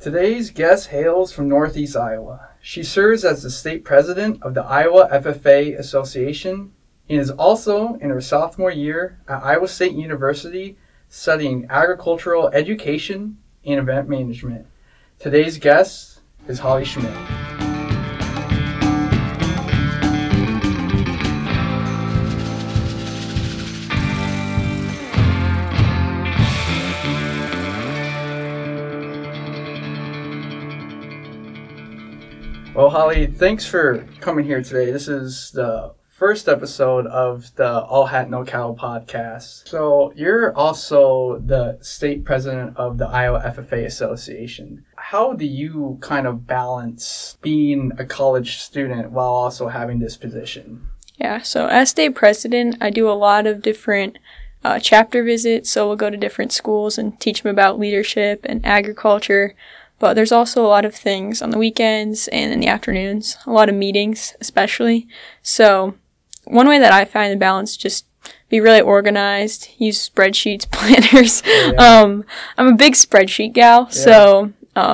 Today's guest hails from Northeast Iowa. She serves as the state president of the Iowa FFA Association and is also in her sophomore year at Iowa State University studying agricultural education and event management. Today's guest is Holly Schmidt. Well, Holly, thanks for coming here today. This is the first episode of the All Hat No Cattle podcast. So you're also the state president of the Iowa FFA Association. How do you kind of balance being a college student while also having this position? Yeah, so as state president, I do a lot of different chapter visits. So we'll go to different schools and teach them about leadership and agriculture. But there's also a lot of things on the weekends and in the afternoons, a lot of meetings especially. So one way that I find the balance, just be really organized, use spreadsheets, planners. I'm a big spreadsheet gal, so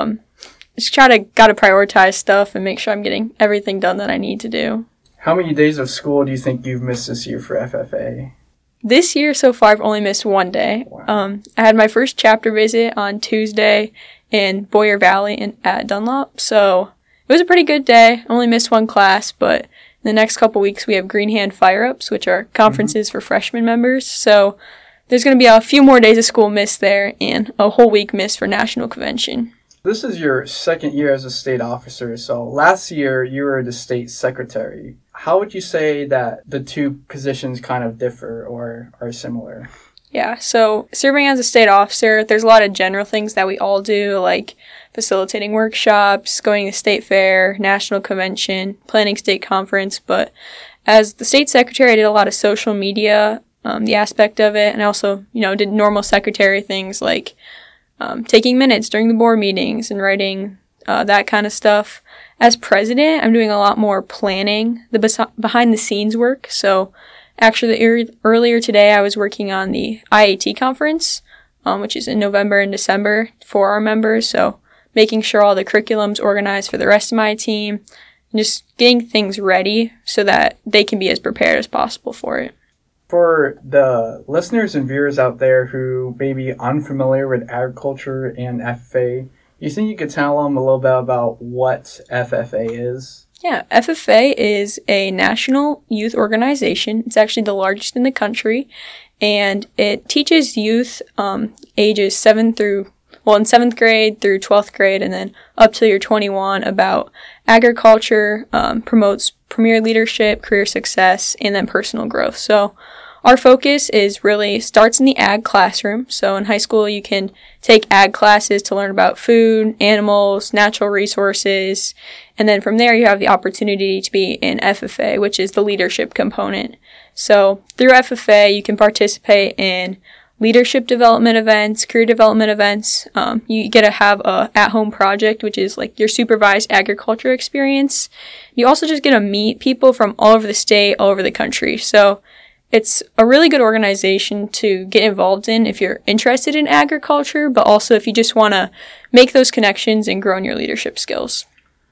just gotta prioritize stuff and make sure I'm getting everything done that I need to do. How many days of school do you think you've missed this year for FFA? This year so far, I've only missed one day. Wow. I had my first chapter visit on Tuesday in Boyer Valley at Dunlop, so it was a pretty good day. I only missed one class, but in the next couple weeks we have Green Hand Fire-Ups, which are conferences for freshman members, so there's going to be a few more days of school missed there and a whole week missed for National Convention. This is your second year as a state officer, so last year you were the state secretary. How would you say that the two positions kind of differ or are similar? Yeah, so serving as a state officer, there's a lot of general things that we all do, like facilitating workshops, going to state fair, national convention, planning state conference. But as the state secretary, I did a lot of social media, the aspect of it, and I also, did normal secretary things like taking minutes during the board meetings and writing that kind of stuff. As president, I'm doing a lot more planning, the behind-the-scenes work. So actually, earlier today, I was working on the IAT conference, which is in November and December for our members. So making sure all the curriculum's organized for the rest of my team and just getting things ready so that they can be as prepared as possible for it. For the listeners and viewers out there who may be unfamiliar with agriculture and FFA, you think you could tell them a little bit about what FFA is? Yeah, FFA is a national youth organization. It's actually the largest in the country, and it teaches youth ages 7th grade through 12th grade, and then up till you're 21 about agriculture, promotes premier leadership, career success, and then personal growth. So our focus starts in the ag classroom. So in high school, you can take ag classes to learn about food, animals, natural resources. And then from there, you have the opportunity to be in FFA, which is the leadership component. So through FFA, you can participate in leadership development events, career development events. You get to have a at-home project, which is like your supervised agriculture experience. You also just get to meet people from all over the state, all over the country. So it's a really good organization to get involved in if you're interested in agriculture, but also if you just want to make those connections and grow in your leadership skills.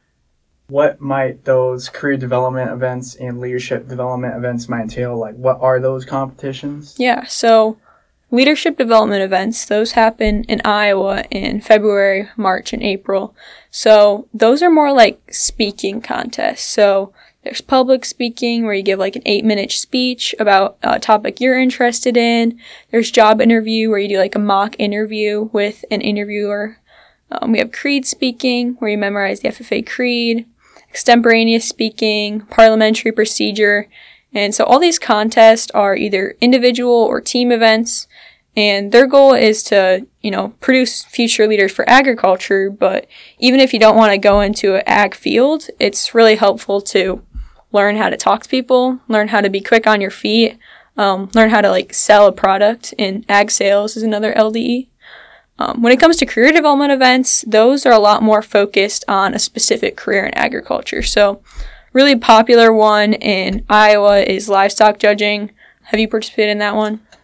What might those career development events and leadership development events might entail? Like, what are those competitions? Yeah, so leadership development events, those happen in Iowa in February, March, and April. So those are more like speaking contests. So there's public speaking where you give like an 8-minute speech about a topic you're interested in. There's job interview where you do like a mock interview with an interviewer. We have creed speaking where you memorize the FFA creed, extemporaneous speaking, parliamentary procedure. And so all these contests are either individual or team events. And their goal is to, produce future leaders for agriculture. But even if you don't want to go into an ag field, it's really helpful to learn how to talk to people, learn how to be quick on your feet, learn how to sell a product. And ag sales is another LDE. When it comes to career development events, those are a lot more focused on a specific career in agriculture. So really popular one in Iowa is livestock judging. Have you participated in that one?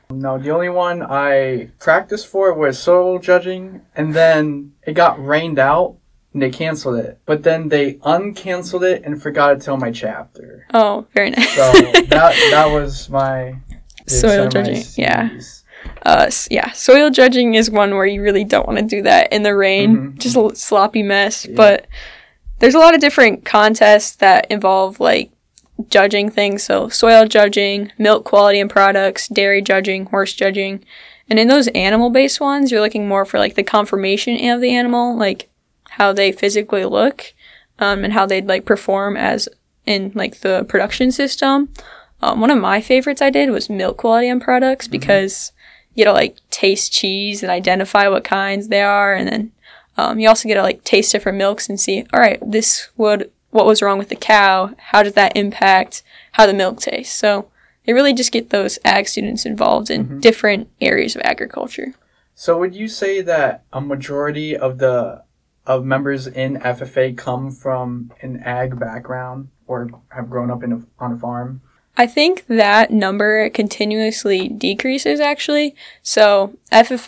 No, the only one I practiced for was soil judging, and then it got rained out, and they canceled it. But then they uncanceled it and forgot to tell my chapter. Oh, very nice. So that was my soil judging. Yeah. Yeah, soil judging is one where you really don't want to do that in the rain. Mm-hmm. Just a sloppy mess. Yeah. But there's a lot of different contests that involve, like, judging things. So soil judging, milk quality and products, dairy judging, horse judging. And in those animal-based ones, you're looking more for, like, the conformation of the animal, like, how they physically look, and how they'd, like, perform as in, like, the production system. One of my favorites I did was milk quality and products, because you get to, like, taste cheese and identify what kinds they are, and then you also get to, like, taste different milks and see, all right, what was wrong with the cow? How does that impact how the milk tastes? So they really just get those ag students involved in different areas of agriculture. So would you say that a majority of members in FFA come from an ag background or have grown up on a farm? I think that number continuously decreases, actually. So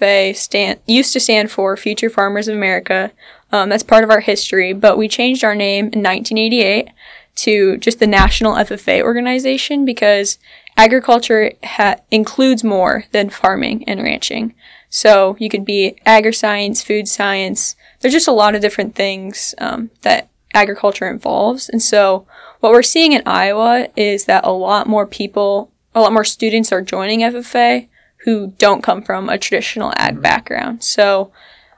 FFA used to stand for Future Farmers of America. That's part of our history, but we changed our name in 1988 to just the National FFA organization, because agriculture includes more than farming and ranching. So you could be agri-science, food science. There's just a lot of different things that agriculture involves. And so what we're seeing in Iowa is that a lot more students are joining FFA who don't come from a traditional ag background. So,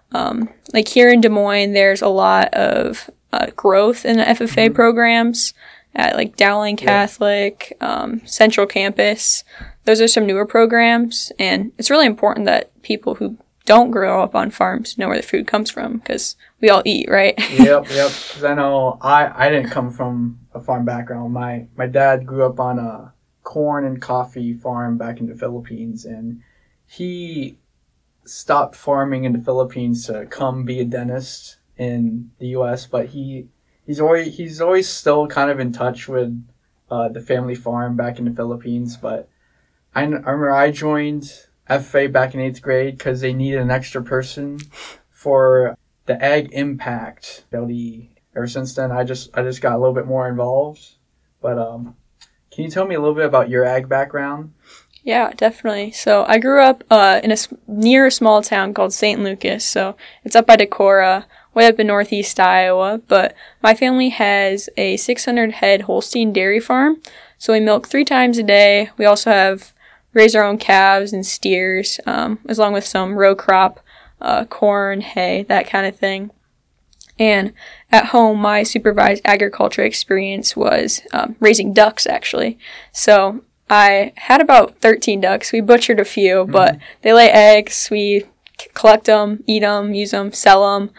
like here in Des Moines, there's a lot of growth in the FFA programs at like Dowling Catholic, Central Campus. Those are some newer programs, and it's really important that people who don't grow up on farms know where the food comes from, because we all eat, right? Yep. Because I know I didn't come from a farm background. My dad grew up on a corn and coffee farm back in the Philippines, and he stopped farming in the Philippines to come be a dentist in the U.S. But he's always still kind of in touch with the family farm back in the Philippines. But I remember I joined FFA back in 8th grade because they needed an extra person for the ag impact. Ever since then, I just got a little bit more involved. But can you tell me a little bit about your ag background? Yeah, definitely. So I grew up near a small town called St. Lucas. So it's up by Decorah, way up in northeast Iowa. But my family has a 600-head Holstein dairy farm. So we milk 3 times a day. We also raise our own calves and steers, along with some row crop, corn, hay, that kind of thing. And at home, my supervised agriculture experience was raising ducks, actually. So I had about 13 ducks. We butchered a few, but they lay eggs. We collect them, eat them, use them, sell them.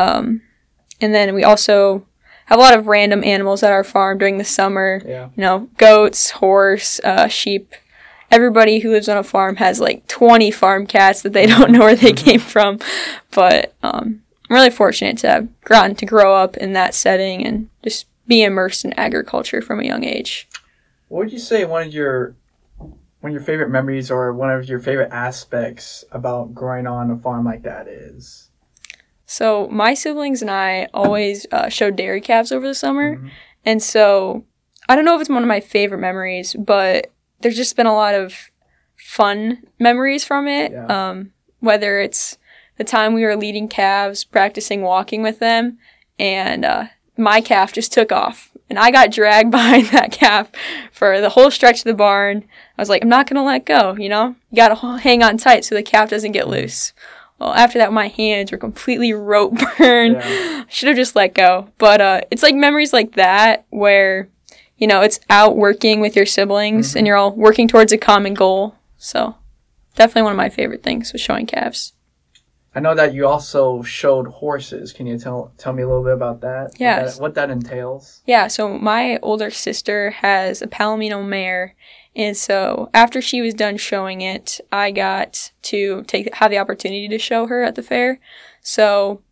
And then we also have a lot of random animals at our farm during the summer. Yeah. You know, goats, horse, sheep. Everybody who lives on a farm has like 20 farm cats that they don't know where they came from. But I'm really fortunate to have gotten to grow up in that setting and just be immersed in agriculture from a young age. What would you say one of your favorite memories or one of your favorite aspects about growing on a farm like that is? So my siblings and I always showed dairy calves over the summer. And so I don't know if it's one of my favorite memories, but there's just been a lot of fun memories from it. Yeah. Whether it's the time we were leading calves, practicing walking with them, and my calf just took off. And I got dragged behind that calf for the whole stretch of the barn. I was like, I'm not going to let go, you know? You got to hang on tight so the calf doesn't get loose. Well, after that, my hands were completely rope burned. Yeah. Should have just let go. But it's like memories like that where, you know, it's out working with your siblings and you're all working towards a common goal. So definitely one of my favorite things was showing calves. I know that you also showed horses. Can you tell me a little bit about that? Yeah. What that entails? Yeah, so my older sister has a Palomino mare, and so after she was done showing it, I got to have the opportunity to show her at the fair. So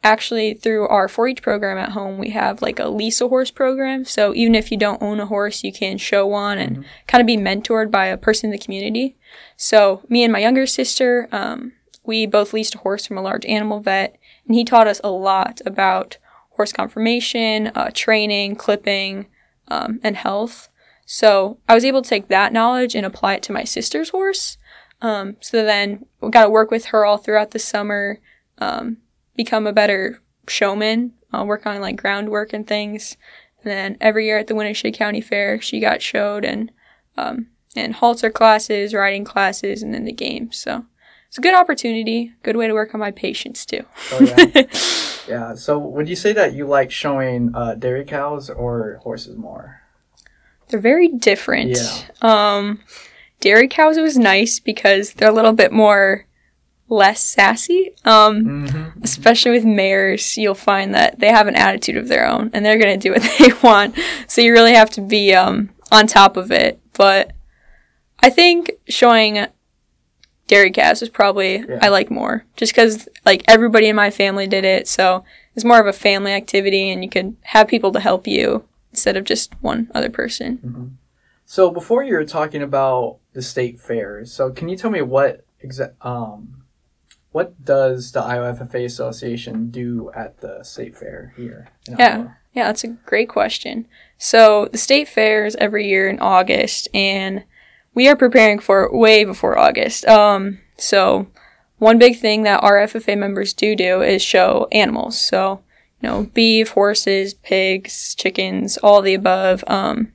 actually, through our 4-H program at home, we have like a lease a horse program. So even if you don't own a horse, you can show one and kind of be mentored by a person in the community. So me and my younger sister, we both leased a horse from a large animal vet, and he taught us a lot about horse conformation, training, clipping, and health. So I was able to take that knowledge and apply it to my sister's horse. So then we got to work with her all throughout the summer, become a better showman, work on like groundwork and things. And then every year at the Winnebago County Fair, she got showed and halter classes, riding classes, and then the games. So it's a good opportunity, good way to work on my patience too. Oh, yeah. Yeah. So would you say that you like showing dairy cows or horses more? They're very different. Yeah. Dairy cows was nice because they're a little bit more less sassy. Especially with mares, you'll find that they have an attitude of their own and they're going to do what they want. So you really have to be on top of it. But I think showing dairy calves is probably I like more, just because like everybody in my family did it. So it's more of a family activity and you can have people to help you instead of just one other person. So before you were talking about the state fair, so can you tell me what does the Iowa FFA Association do at the state fair here in Iowa? Yeah, that's a great question. So the state fair is every year in August, and we are preparing for it way before August. So one big thing that our FFA members do is show animals. So, beef, horses, pigs, chickens, all the above.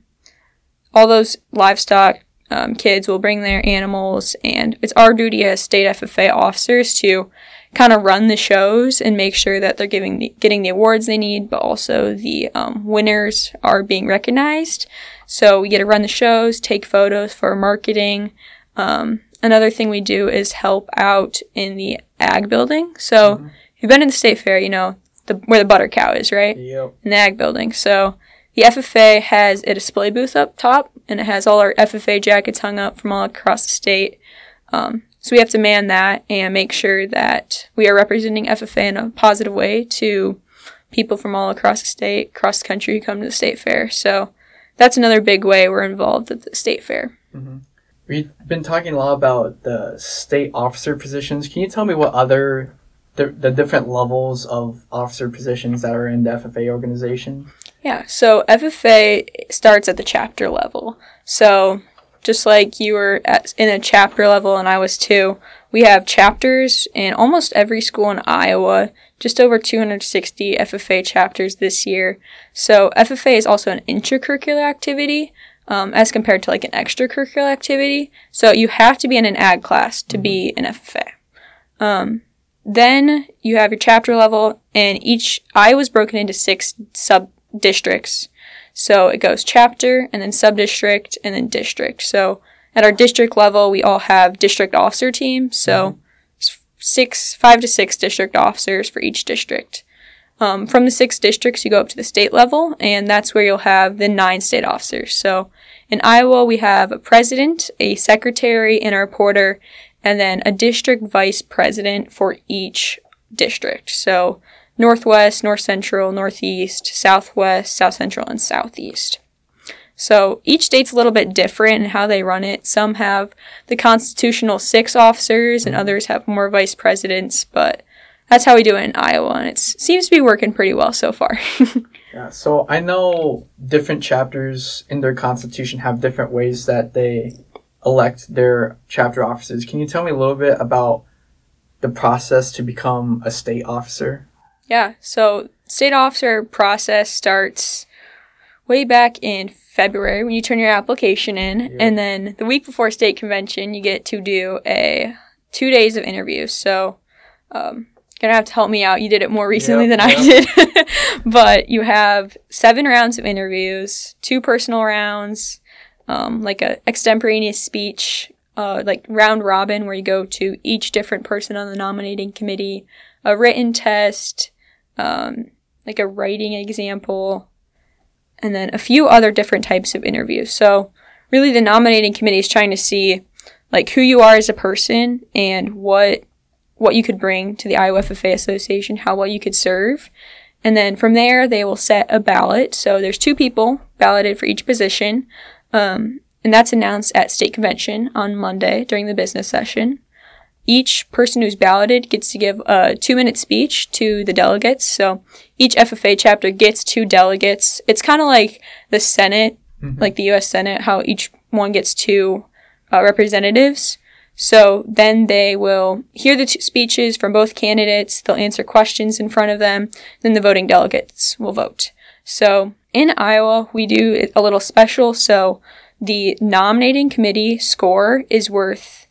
All those livestock kids will bring their animals, and it's our duty as state FFA officers to kind of run the shows and make sure that they're getting the awards they need, but also the winners are being recognized. So we get to run the shows, take photos for marketing. Another thing we do is help out in the ag building. So if you've been in the state fair, where the butter cow is, right? Yep. In the ag building. So the FFA has a display booth up top, and it has all our FFA jackets hung up from all across the state. So we have to man that and make sure that we are representing FFA in a positive way to people from all across the state, across the country who come to the state fair. So that's another big way we're involved at the state fair. We've been talking a lot about the state officer positions. Can you tell me what other the different levels of officer positions that are in the FFA organization? Yeah, so FFA starts at the chapter level. So just like you were in a chapter level and I was too, we have chapters in almost every school in Iowa, just over 260 FFA chapters this year. So FFA is also an intracurricular activity as compared to like an extracurricular activity. So you have to be in an ag class to be an FFA. Then you have your chapter level, and Iowa's broken into 6 sub-districts. So it goes chapter, and then sub-district, and then district. So at our district level, we all have district officer teams. So 5 to 6 district officers for each district. From the 6 districts, you go up to the state level, and that's where you'll have the 9 state officers. So in Iowa, we have a president, a secretary, and a reporter, and then a district vice president for each district. So Northwest, North Central, Northeast, Southwest, South Central, and Southeast. So each state's a little bit different in how they run it. Some have the constitutional 6 officers, and others have more vice presidents, but that's how we do it in Iowa, and it seems to be working pretty well so far. Yeah, so I know different chapters in their constitution have different ways that they elect their chapter officers. Can you tell me a little bit about the process to become a state officer? Yeah, so state officer process starts way back in February when you turn your application in, and then the week before state convention, you get to do 2 days of interviews. So, gonna have to help me out. You did it more recently than I did. But you have 7 rounds of interviews, 2 personal rounds, like a extemporaneous speech, like round robin where you go to each different person on the nominating committee, a written test, like a writing example, and then a few other different types of interviews. So really the nominating committee is trying to see like who you are as a person and what what you could bring to the Iowa FFA Association, how well you could serve. And then from there, they will set a ballot. So there's 2 people balloted for each position. And that's announced at state convention on Monday during the business session. Each person who's balloted gets to give a 2-minute speech to the delegates. So each FFA chapter gets 2 delegates. It's kind of like the Senate, like the U.S. Senate, how each one gets 2 representatives. So then they will hear the 2 speeches from both candidates. They'll answer questions in front of them. Then the voting delegates will vote. So in Iowa, we do a little special. So the nominating committee score is worth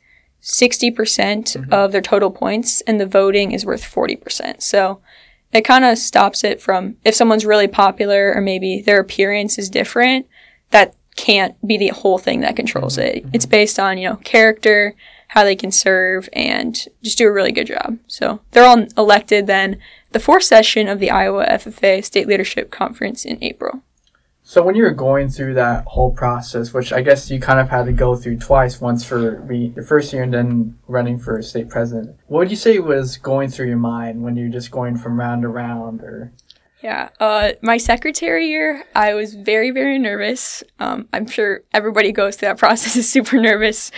60% of their total points, and the voting is worth 40%. So it kind of stops it from, if someone's really popular or maybe their appearance is different, that can't be the whole thing that controls it. It's based on, character, how they can serve, and just do a really good job. So they're all elected then the 4th session of the Iowa FFA State Leadership Conference in April. So when you were going through that whole process, which I guess you kind of had to go through twice, once for your first year and then running for state president, what would you say was going through your mind when you're just going from round to round? Or Yeah, my secretary year, I was very, very nervous. I'm sure everybody goes through that process, is super nervous.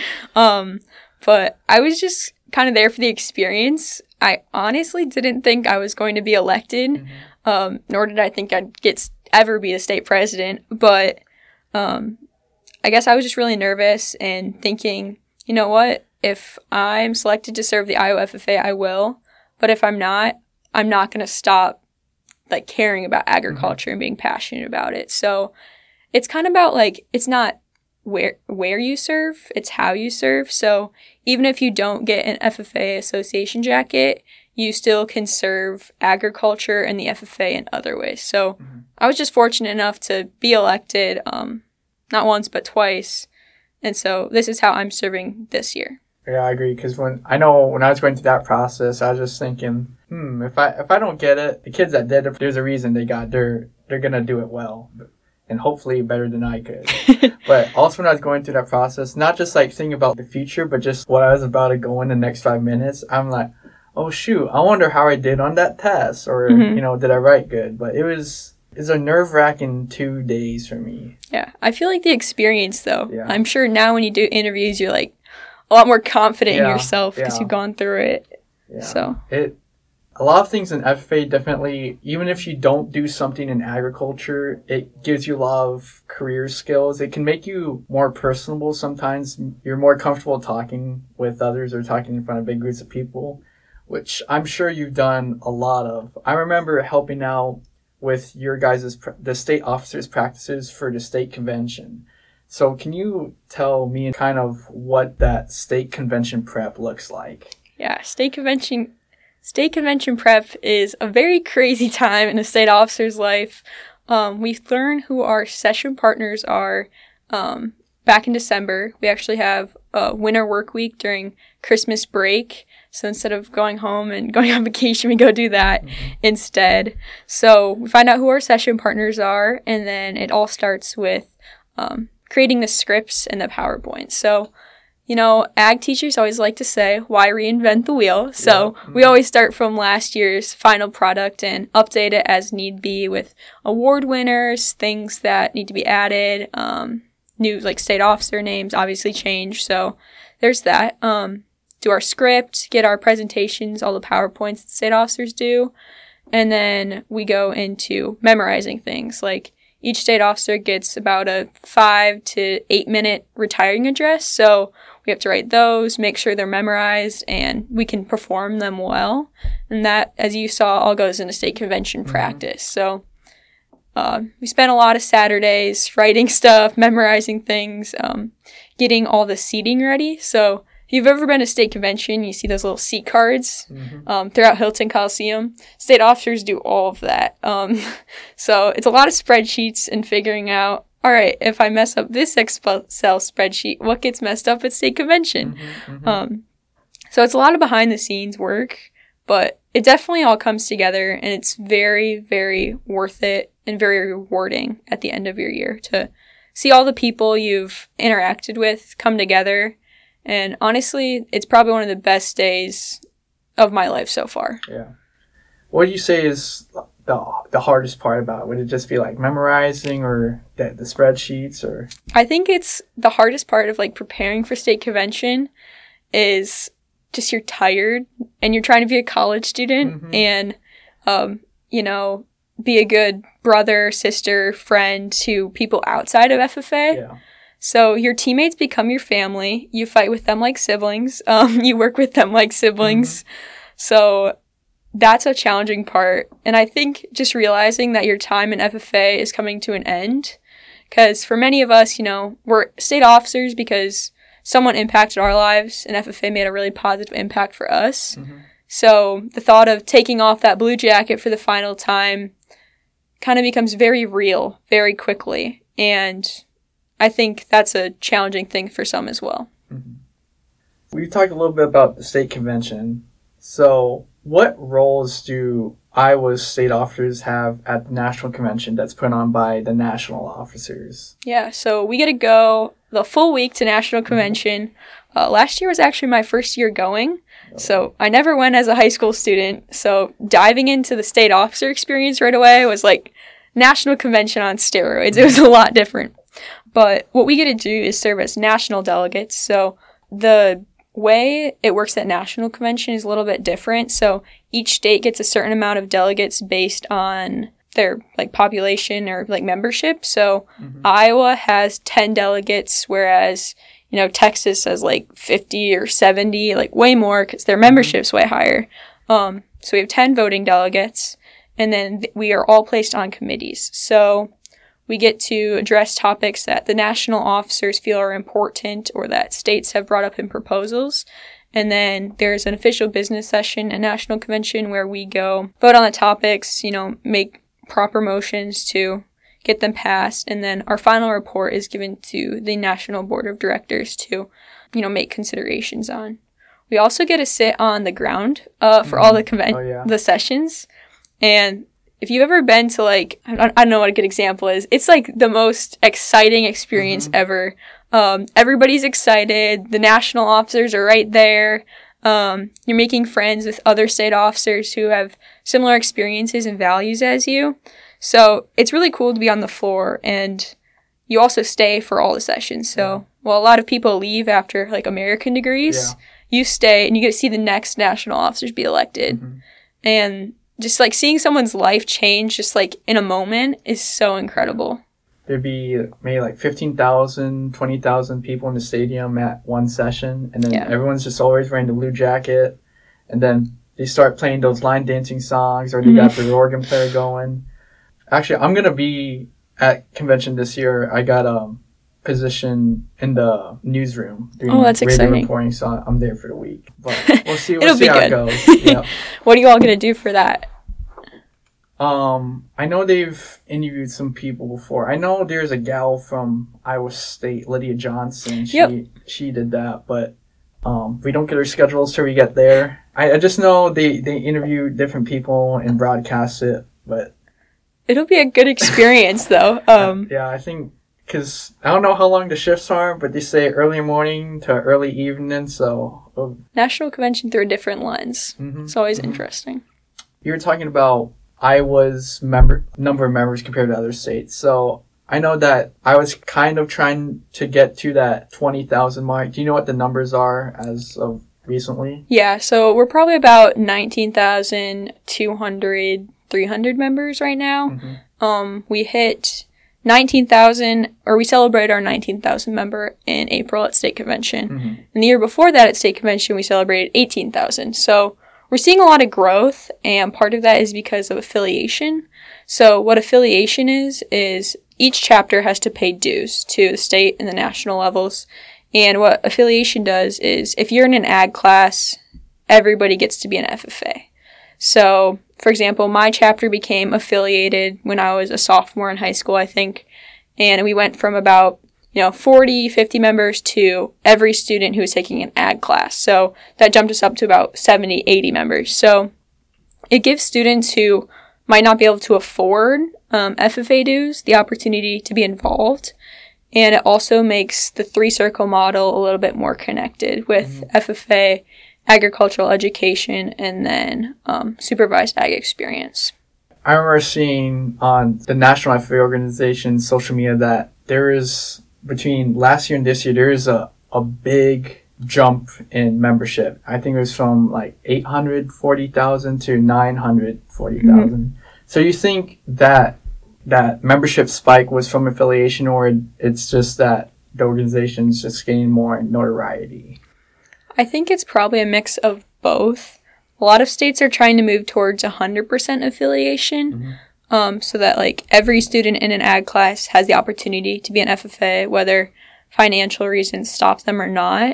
But I was just kind of there for the experience. I honestly didn't think I was going to be elected, nor did I think I'd ever be the state president. But I guess I was just really nervous and thinking, you know what, if I'm selected to serve the Iowa FFA, I will. But if I'm not going to stop caring about agriculture and being passionate about it. So it's kind of about it's not where you serve, it's how you serve. So even if you don't get an FFA association jacket, you still can serve agriculture and the FFA in other ways. So I was just fortunate enough to be elected, not once, but twice. And so this is how I'm serving this year. Yeah, I agree. Because when I was going through that process, I was just thinking, if I don't get it, the kids that did it, there's a reason they're gonna do it well, and hopefully better than I could. But also when I was going through that process, not just thinking about the future, but just what I was about to go in the next 5 minutes, I'm like, oh shoot, I wonder how I did on that test, or did I write good? But it's a nerve-wracking 2 days for me. Yeah, I feel like the experience though. Yeah. I'm sure now when you do interviews, you're a lot more confident in yourself because you've gone through it. Yeah. So a lot of things in FFA definitely, even if you don't do something in agriculture, it gives you a lot of career skills. It can make you more personable sometimes. You're more comfortable talking with others or talking in front of big groups of people, which I'm sure you've done a lot of. I remember helping out with your guys' the state officers' practices for the state convention. So can you tell me kind of what that state convention prep looks like? Yeah, state convention prep is a very crazy time in a state officer's life. We learn who our session partners are back in December. We actually have a winter work week during Christmas break. So instead of going home and going on vacation, we go do that instead. So we find out who our session partners are, and then it all starts with creating the scripts and the PowerPoint. So ag teachers always like to say, why reinvent the wheel? So we always start from last year's final product and update it as need be with award winners, things that need to be added, new state officer names obviously change. So there's that. Do our script, get our presentations, all the PowerPoints that state officers do. And then we go into memorizing things. Each state officer gets about a 5 to 8 minute retiring address. So we have to write those, make sure they're memorized, and we can perform them well. And that, as you saw, all goes into state convention practice. So we spent a lot of Saturdays writing stuff, memorizing things, getting all the seating ready. So if you've ever been to state convention, you see those little seat cards throughout Hilton Coliseum. State officers do all of that. So it's a lot of spreadsheets and figuring out, all right, if I mess up this Excel spreadsheet, what gets messed up at state convention? So it's a lot of behind the scenes work, but it definitely all comes together, and it's very, very worth it and very rewarding at the end of your year to see all the people you've interacted with come together. And honestly, it's probably one of the best days of my life so far. Yeah. What do you say is the hardest part about it? Would it just be like memorizing or the spreadsheets or? I think it's the hardest part of like preparing for state convention is just you're tired and you're trying to be a college student and, be a good brother, sister, friend to people outside of FFA. Yeah. So your teammates become your family. You fight with them like siblings. You work with them like siblings. So that's a challenging part. And I think just realizing that your time in FFA is coming to an end. Because for many of us, we're state officers because someone impacted our lives and FFA made a really positive impact for us. So the thought of taking off that blue jacket for the final time kind of becomes very real very quickly. And I think that's a challenging thing for some as well. We talked a little bit about the state convention. So what roles do Iowa's state officers have at the national convention that's put on by the national officers? Yeah, so we get to go the full week to national convention. Last year was actually my first year going. So I never went as a high school student. So diving into the state officer experience right away was like national convention on steroids. It was a lot different. But what we get to do is serve as national delegates. So the way it works at national convention is a little bit different. So each state gets a certain amount of delegates based on their like population or like membership. So Iowa has 10 delegates, whereas Texas has like 50 or 70, like way more because their membership's way higher. So we have 10 voting delegates, and then we are all placed on committees. So we get to address topics that the national officers feel are important or that states have brought up in proposals. And then there's an official business session at national convention where we go vote on the topics, make proper motions to get them passed. And then our final report is given to the National Board of Directors to, make considerations on. We also get to sit on the ground for all the the sessions. And if you've ever been to I don't know what a good example is. It's like the most exciting experience ever. Everybody's excited. The national officers are right there. You're making friends with other state officers who have similar experiences and values as you. So it's really cool to be on the floor, and you also stay for all the sessions. So while a lot of people leave after American degrees, you stay and you get to see the next national officers be elected. And just seeing someone's life change just in a moment is so incredible. There'd be maybe 15,000, 20,000 people in the stadium at one session, and then everyone's just always wearing the blue jacket, and then they start playing those line dancing songs, or they got their organ player going. Actually, I'm going to be at convention this year. I got a position in the newsroom doing that's radio exciting. Reporting, so I'm there for the week. But we'll see, It'll see be how good. it goes. Yep. What are you all going to do for that? I know they've interviewed some people before. I know there's a gal from Iowa State, Lydia Johnson. She did that, but we don't get her schedules till we get there. I just know they interview different people and broadcast it, but it'll be a good experience though. I think because I don't know how long the shifts are, but they say early morning to early evening. So national convention through a different lens. It's always interesting. You were talking about Iowa's number of members compared to other states. So I know that I was kind of trying to get to that 20,000 mark. Do you know what the numbers are as of recently? Yeah, so we're probably about 19,200, 300 members right now. We hit 19,000, or we celebrated our 19,000 member in April at state convention. And the year before that at state convention, we celebrated 18,000. So we're seeing a lot of growth, and part of that is because of affiliation. So what affiliation is each chapter has to pay dues to the state and the national levels. And what affiliation does is if you're in an ag class, everybody gets to be an FFA. So, for example, my chapter became affiliated when I was a sophomore in high school, I think. And we went from about 40, 50 members to every student who was taking an ag class. So that jumped us up to about 70, 80 members. So it gives students who might not be able to afford FFA dues the opportunity to be involved. And it also makes the three-circle model a little bit more connected with FFA, agricultural education, and then supervised ag experience. I remember seeing on the National FFA organization's social media that there is, between last year and this year, there is a big jump in membership. I think it was from like 840,000 to 940,000. Mm-hmm. So you think that membership spike was from affiliation, or it's just that the organization's just gaining more notoriety? I think it's probably a mix of both. A lot of states are trying to move towards 100% affiliation, so that like every student in an ag class has the opportunity to be an FFA, whether financial reasons stop them or not.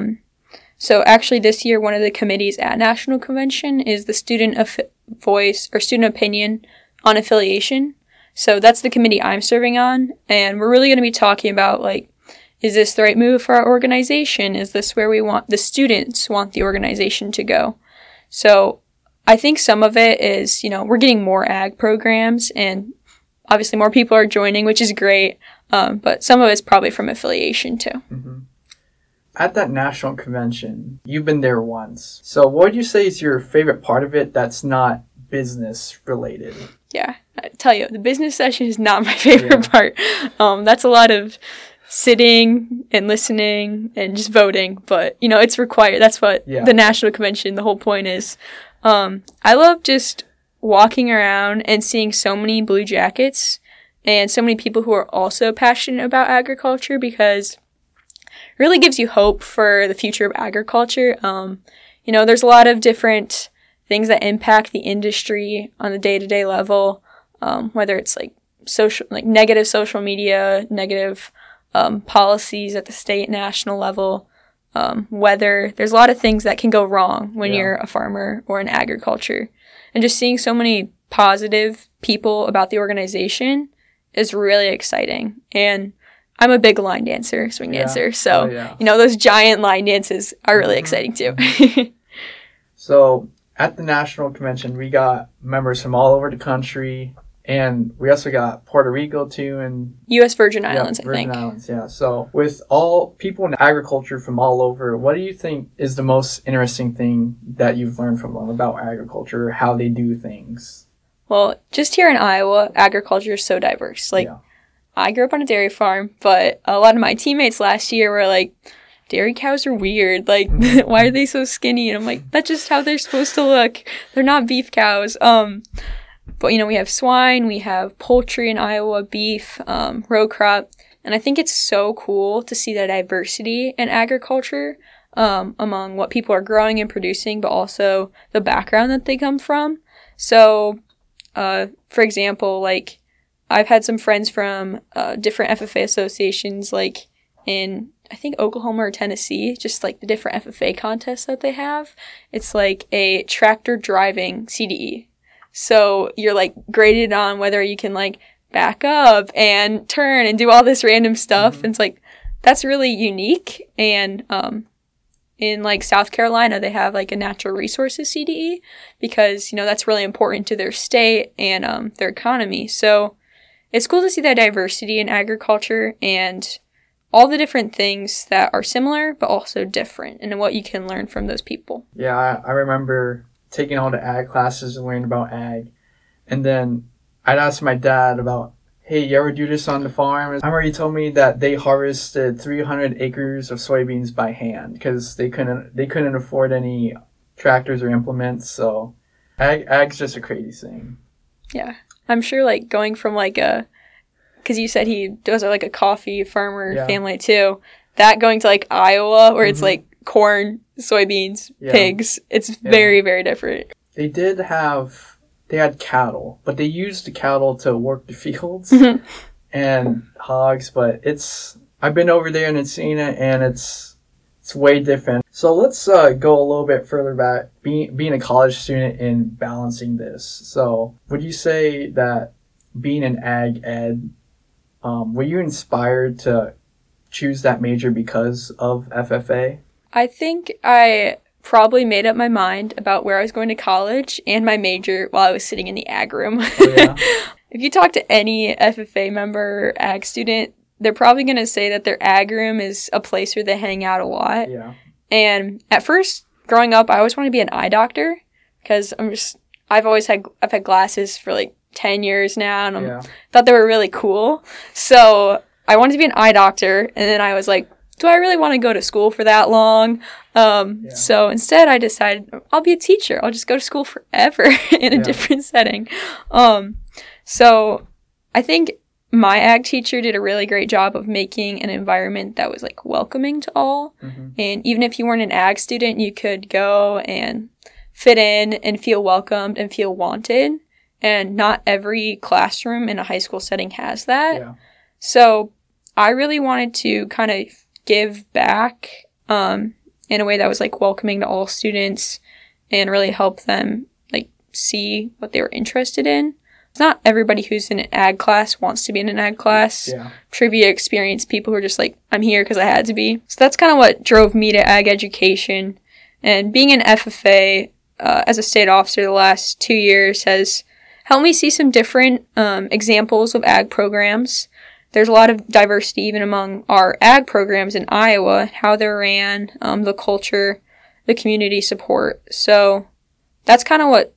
So actually this year, one of the committees at National Convention is the student voice or student opinion on affiliation. So that's the committee I'm serving on, and we're really going to be talking about like, is this the right move for our organization? Is this where the students want the organization to go? So I think some of it is, we're getting more ag programs, and obviously more people are joining, which is great. But some of it's probably from affiliation too. Mm-hmm. At that national convention, you've been there once. So what would you say is your favorite part of it that's not business related? Yeah, I tell you, the business session is not my favorite part. That's a lot of sitting and listening and just voting. But, it's required. That's what the national convention, the whole point is. I love just walking around and seeing so many blue jackets and so many people who are also passionate about agriculture, because it really gives you hope for the future of agriculture. There's a lot of different things that impact the industry on the day-to-day level, whether it's like negative social media, negative policies at the state, national level, weather. There's a lot of things that can go wrong when you're a farmer or in agriculture. And just seeing so many positive people about the organization is really exciting. And I'm a big line dancer, swing dancer, so, those giant line dances are really exciting too. So, at the National Convention, we got members from all over the country, and we also got Puerto Rico too, and U.S. Virgin Islands, I think. Virgin Islands, yeah. So, with all people in agriculture from all over, what do you think is the most interesting thing that you've learned from them about agriculture, how they do things? Well, just here in Iowa, agriculture is so diverse. I grew up on a dairy farm, but a lot of my teammates last year were like, dairy cows are weird. Why are they so skinny? And I'm like, that's just how they're supposed to look. They're not beef cows. But, we have swine, we have poultry in Iowa, beef, row crop. And I think it's so cool to see the diversity in agriculture among what people are growing and producing, but also the background that they come from. So, for example, I've had some friends from different FFA associations, in, I think, Oklahoma or Tennessee, just the different FFA contests that they have. It's a tractor driving CDE. So you're graded on whether you can back up and turn and do all this random stuff. Mm-hmm. And it's that's really unique. And in South Carolina, they have a natural resources CDE because, that's really important to their state and their economy. So it's cool to see that diversity in agriculture and all the different things that are similar but also different and what you can learn from those people. Yeah, I remember taking all the ag classes and learning about ag. And then I'd ask my dad about, hey, you ever do this on the farm? I remember he told me that they harvested 300 acres of soybeans by hand because they couldn't afford any tractors or implements. So ag's just a crazy thing. Yeah. I'm sure going from because you said he does a coffee farmer family too, that going to Iowa where it's corn, soybeans, pigs, it's very, very different. They had cattle, but they used the cattle to work the fields and hogs, but I've been over there and seen it, and it's way different. So let's go a little bit further back, being a college student and balancing this. So would you say that being an ag ed, were you inspired to choose that major because of FFA? I think I probably made up my mind about where I was going to college and my major while I was sitting in the ag room. Oh, yeah? If you talk to any FFA member, ag student, they're probably going to say that their ag room is a place where they hang out a lot. Yeah. And at first, growing up, I always wanted to be an eye doctor because I've had glasses for like 10 years now, and I thought they were really cool. So I wanted to be an eye doctor, and then I was like, do I really want to go to school for that long? So instead I decided I'll be a teacher. I'll just go to school forever in a different setting. So I think my ag teacher did a really great job of making an environment that was like welcoming to all. And even if you weren't an ag student, you could go and fit in and feel welcomed and feel wanted. And not every classroom in a high school setting has that. So I really wanted to kind of give back in a way that was like welcoming to all students and really help them like see what they were interested in. Not everybody who's in an ag class wants to be in an ag class. Trivia experience people who are just like, I'm here because I had to be. So that's kind of what drove me to ag education. And being an FFA as a state officer the last 2 years has helped me see some different examples of ag programs. There's a lot of diversity even among our ag programs in Iowa, how they're ran, the culture, the community support. So that's kind of what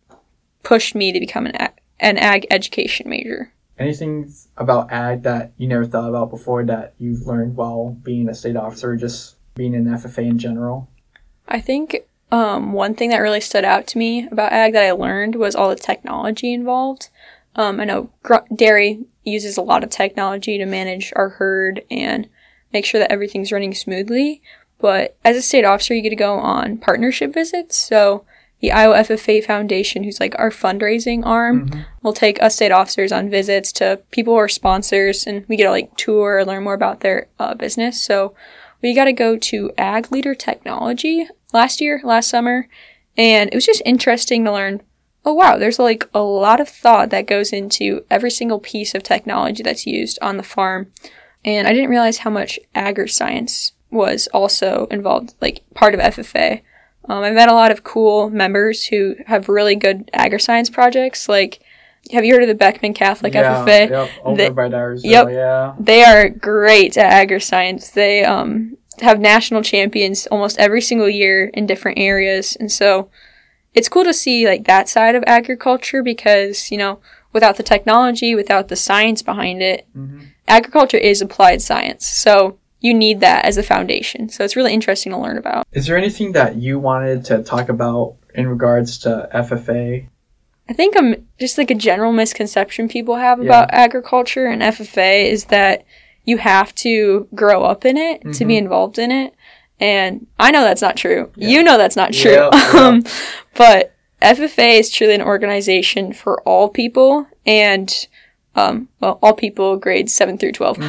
pushed me to become an ag education major. Anything about ag that you never thought about before that you've learned while being a state officer, or just being an FFA in general? I think one thing that really stood out to me about ag that I learned was all the technology involved. I know dairy uses a lot of technology to manage our herd and make sure that everything's running smoothly. But as a state officer, you get to go on partnership visits. So the Iowa FFA Foundation, who's like our fundraising arm, will take us state officers on visits to people who are sponsors, and we get to like tour or learn more about their business. So we got to go to Ag Leader Technology last summer, and it was just interesting to learn, oh wow, there's like a lot of thought that goes into every single piece of technology that's used on the farm. And I didn't realize how much agri-science was also involved, like part of FFA. I've met a lot of cool members who have really good agri-science projects. Like, have you heard of the Beckman Catholic FFA? Yep, over by Dyersville, They are great at agri-science. They have national champions almost every single year in different areas. And so it's cool to see like that side of agriculture because, you know, without the technology, without the science behind it, agriculture is applied science. So you need that as a foundation. So it's really interesting to learn about. Is there anything that you wanted to talk about in regards to FFA? I think just like a general misconception people have about agriculture and FFA is that you have to grow up in it to be involved in it. And I know that's not true. You know that's not true. But FFA is truly an organization for all people and all people grades 7 through 12.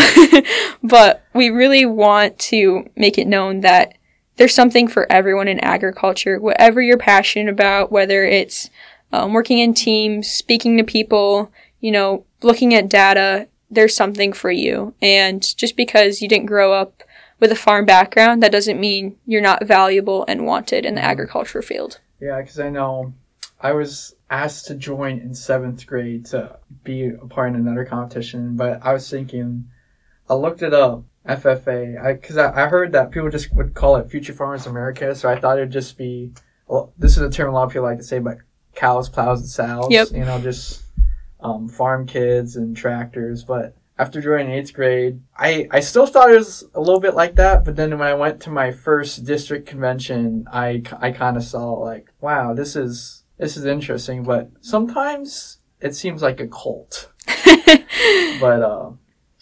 But we really want to make it known that there's something for everyone in agriculture, whatever you're passionate about, whether it's working in teams, speaking to people, you know, looking at data, there's something for you. And just because you didn't grow up with a farm background, that doesn't mean you're not valuable and wanted in the agriculture field. Yeah, because I know I was asked to join in 7th grade to be a part in another competition, but I was thinking, I looked it up, FFA, because I heard that people just would call it Future Farmers America, so I thought it would just be, well, this is a term a lot of people like to say, but cows, plows, and sows, you know, just farm kids and tractors. But after joining 8th grade, I still thought it was a little bit like that, but then when I went to my first district convention, I kind of saw like, wow, this is interesting, but sometimes it seems like a cult. But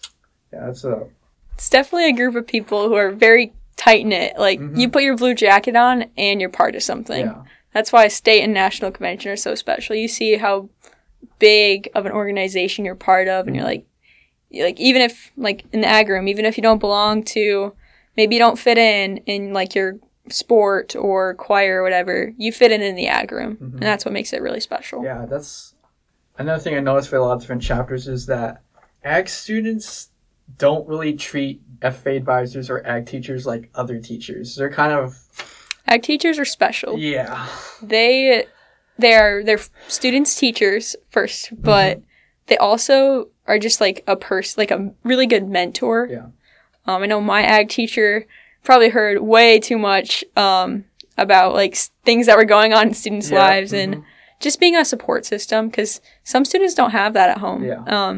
it's definitely a group of people who are very tight-knit. Like, you put your blue jacket on and you're part of something. Yeah. That's why state and national convention are so special. You see how big of an organization you're part of, and you're like even if like in the ag room, even if you don't belong to, maybe you don't fit in like your sport or choir or whatever, you fit in the ag room, and that's what makes it really special. Yeah, that's another thing I noticed for a lot of different chapters is that ag students don't really treat FFA advisors or ag teachers like other teachers. They're kind of... Ag teachers are special. Yeah. They're students' teachers first, but they also are just like a person, like a really good mentor. Yeah. I know my ag teacher probably heard way too much about like things that were going on in students' lives and just being a support system, because some students don't have that at home.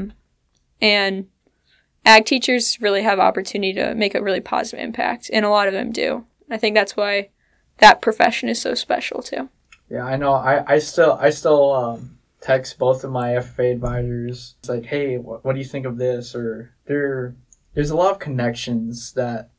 And ag teachers really have opportunity to make a really positive impact, and a lot of them do. I think that's why that profession is so special too. Yeah, I know. I still text both of my FFA advisors. It's like, hey, what do you think of this? Or there's a lot of connections that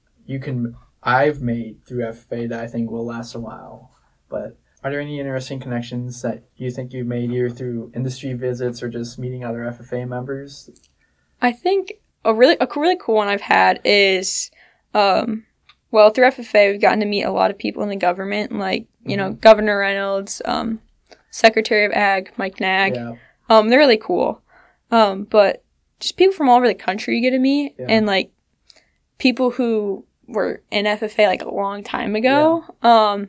I've made through FFA that I think will last a while. But are there any interesting connections that you think you've made either through industry visits or just meeting other FFA members? I think a really cool one I've had is, through FFA, we've gotten to meet a lot of people in the government, like, Governor Reynolds, Secretary of Ag, Mike Nag. Yeah. They're really cool. But just people from all over the country you get to meet, and, like, people who were in FFA, like, a long time ago. Yeah.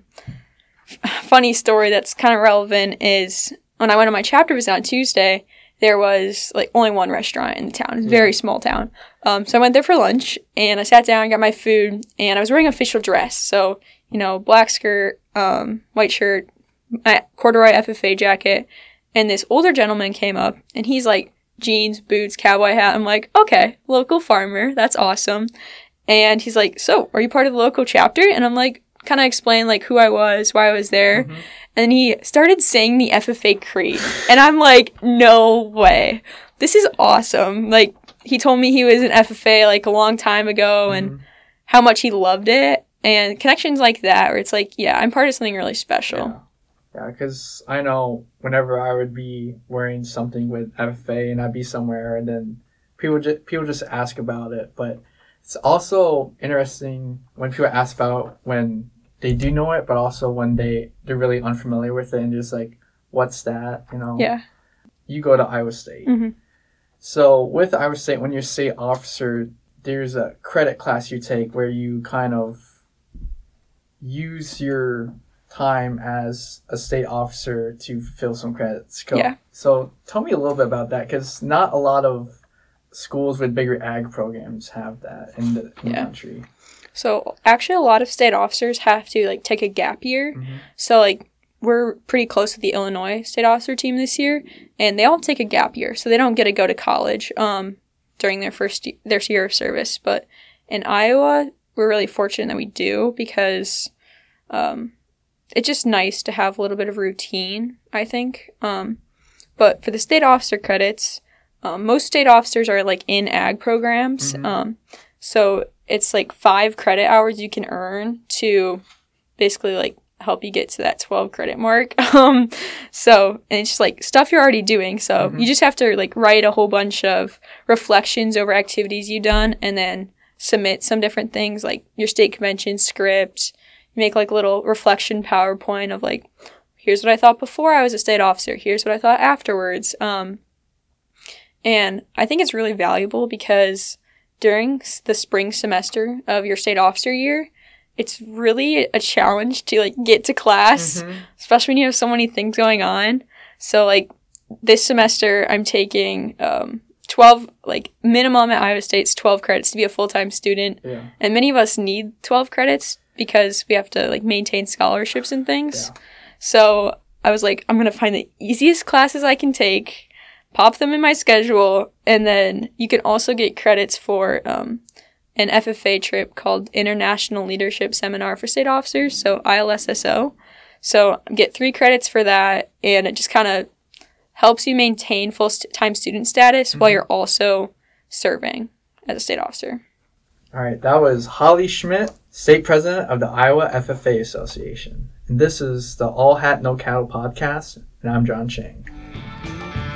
Funny story that's kind of relevant is when I went on my chapter visit on Tuesday, there was, like, only one restaurant in the town. It's a very small town. So I went there for lunch, and I sat down and got my food, and I was wearing official dress. So, black skirt, white shirt, corduroy FFA jacket, and this older gentleman came up, and he's, like, jeans, boots, cowboy hat. I'm like, okay, local farmer. That's awesome. And he's like, so, are you part of the local chapter? And I'm like, kind of explain, like, who I was, why I was there. Mm-hmm. And he started saying the FFA creed. And I'm like, no way. This is awesome. Like, he told me he was in FFA, like, a long time ago and how much he loved it. And connections like that, where it's like, yeah, I'm part of something really special. Yeah, because I know whenever I would be wearing something with FFA and I'd be somewhere and then people just ask about it. But it's also interesting when people ask about when they do know it, but also when they're really unfamiliar with it and just like, what's that? Yeah. You go to Iowa State. Mm-hmm. So with Iowa State, when you're a state officer, there's a credit class you take where you kind of use your time as a state officer to fulfill some credits. Yeah. So tell me a little bit about that, because not a lot of schools with bigger ag programs have that in the country. So actually a lot of state officers have to like take a gap year. Mm-hmm. So like we're pretty close with the Illinois state officer team this year, and they all take a gap year. So they don't get to go to college during their year of service. But in Iowa, we're really fortunate that we do, because it's just nice to have a little bit of routine, I think. But for the state officer credits, most state officers are like in ag programs. Mm-hmm. So it's like 5 credit hours you can earn to basically like help you get to that 12 credit mark. And it's just like stuff you're already doing. So you just have to like write a whole bunch of reflections over activities you've done and then submit some different things like your state convention script. Make like a little reflection PowerPoint of like, here's what I thought before I was a state officer. Here's what I thought afterwards. And I think it's really valuable because during the spring semester of your state officer year, it's really a challenge to like get to class, especially when you have so many things going on. So like this semester I'm taking 12, like minimum at Iowa State's 12 credits to be a full-time student. Yeah. And many of us need 12 credits because we have to like maintain scholarships and things. Yeah. So I was like, I'm going to find the easiest classes I can take, pop them in my schedule, and then you can also get credits for an FFA trip called International Leadership Seminar for State Officers, so ILSSO. So get 3 credits for that, and it just kind of helps you maintain full-time student status while you're also serving as a state officer. All right, that was Holly Schmidt, State President of the Iowa FFA Association. And this is the All Hat No Cattle podcast, and I'm John Chang.